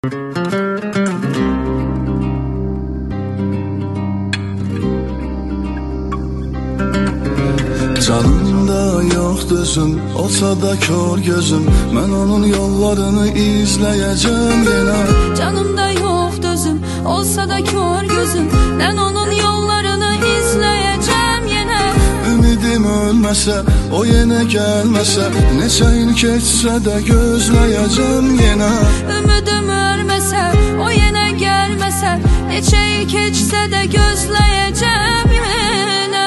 Canımda yok düzüm, olsa da kör gözüm. Ben onun yollarını izleyeceğim yine. Canımda yok düzüm, olsa da kör gözüm. Ben onun yollarını izleyeceğim yine. Ümidim ölmese, o yine gelmese, neçə il keçsə de gözleyeceğim yine. Ümidim ölmese, o yine gelmese, neçə il keçsə de gözleyeceğim yine.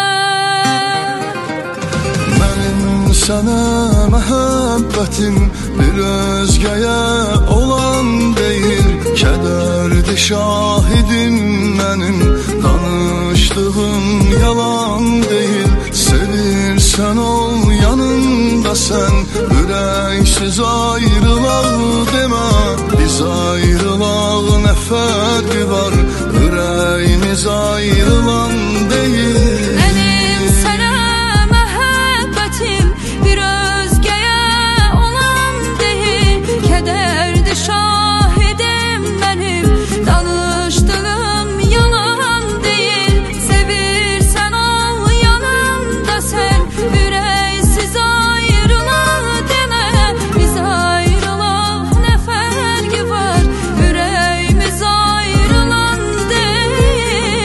Benim sana məhəbbətim bir özgəyə olan deyil. Kədərdi şahidim mənim, danışdığım yalan deyil. Sevirsən ol yanında sən, ürəksiz ayrılaq demə. Biz ayrılaq nə fərqi var, ürəyimiz ayrılan deyil. Benim sana məhəbbətim bir özgəyə olan deyil. Kədərdi şahidim mənim, danışdığım yalan deyil. Sevirsən ol yanımda sən, ürəksiz ayrılaq demə. Biz ayrılaq nə fərqi var, ürəyimiz ayrılan deyil.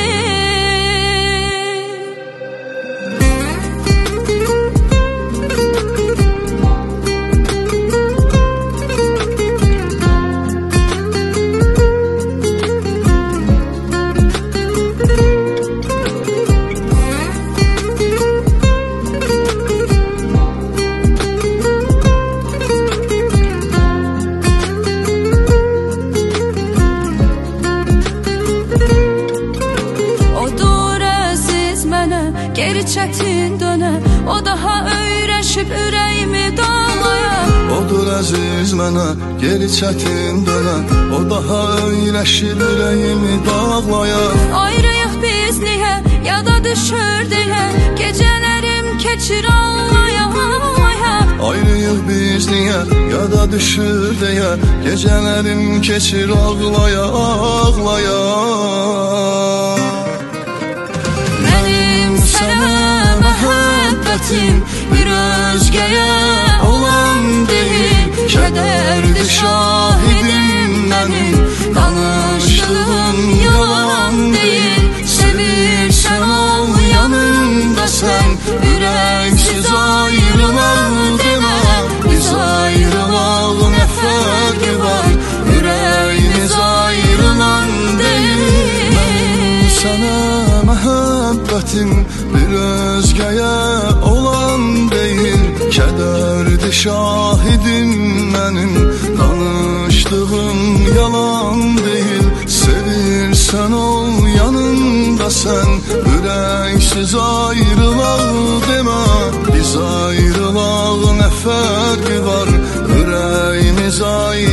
Geri çətin dönə, o daha öyrəşib ürəyimi dağlaya. Odur əziz mənə, geri çətin dönə, o daha öyrəşib ürəyimi dağlaya. Ayrıyıq biz niyə, yada düşür deyə, gecələrim keçir ağlaya ağlaya. Ayrıyıq biz niyə, yada düşür deyə, gecələrim keçir ağlaya ağlaya. Mənim sənə məhəbbətim bir özgəyə olan deyil. Kədərdi şahidim mənim, danışdığım yalan deyil. Sevirsən ol yanımda sən, ürəksiz ayrılaq demə. Biz ayrılaq nə fərqi var, ürəyimiz ayrılan deyil. Mən sənə məhəbbətim bir özgəyə olan deyil. Kədərdi şahidim mənim, danışdığım yalan deyil. Sevirsən ol yanımda sən, ürəksiz ayrılaq demə. Biz ayrılaq nə fərqi var, ürəyimiz ayrılan